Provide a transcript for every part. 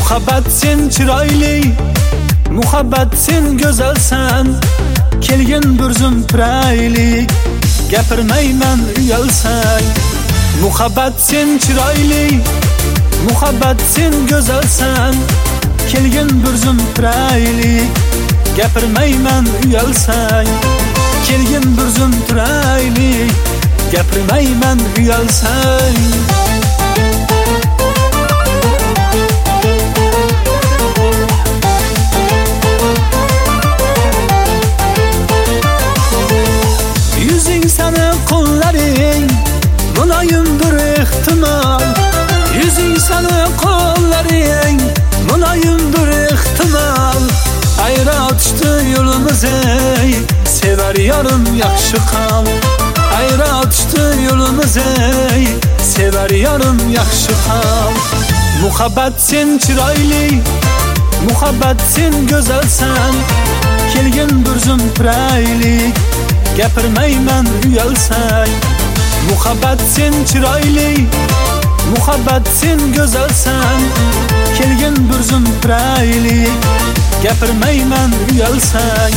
Muhabbat sen chiroyli, muhabbat sen go'zalsan. Kelgin bir zum turaylik, gapirmayman uyalsang. Muhabbat sen chiroyli, muhabbat sen go'zalsan. Kelgin bir zum turaylik, gapirmayman uyalsang. Kelgin bir zum turaylik, gapirmayman uyalsang. Sana qo'llaring muloyimdir ehtimol. Yuzing sana qo'llaring muloyimdir ehtimol. Ayra tushdi yo'limiz ey, sevar yorim yaxshi qol. Ayra tushdi yo'limiz ey, sevar yorim yaxshi qol. Muhabbat sen chiroyli, muhabbat sen go'zalsan. Kelgin bir zum turaylik, gapirmayman uyalsang. Muhabbat sen chiroyli, muhabbat sen go'zalsan. Kelgin bir zum turaylik, gapirmayman uyalsang.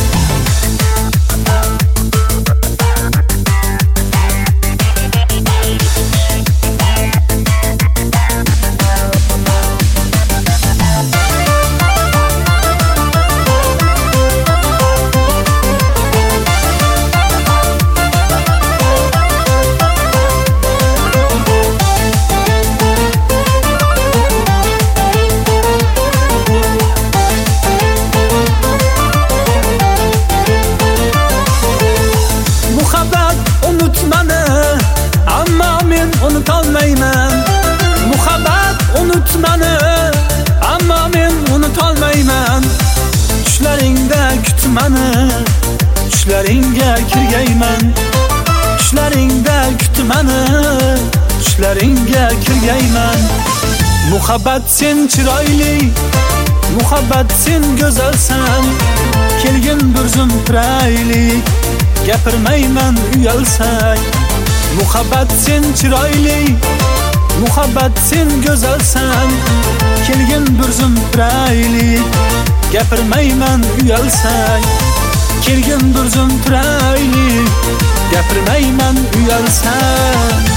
Unutolmayman. Muhabbat unutmani, ammo men unutolmayman. Tushlaringda kutmani, tushlaringga kirgayman. Tushlaringda kutmani, tushlaringga kirgayman. Muhabbat sen chiroyli, muhabbat sen go'zalsan. Kelgin bir zum turaylik, gapirmayman uyalsang. Muhabbat sen chiroyli, muhabbat sen go'zalsan. Kelgin bir zum turaylik, gapirmayman uyalsang. Kelgin bir zum turaylik, gapirmayman uyalsang.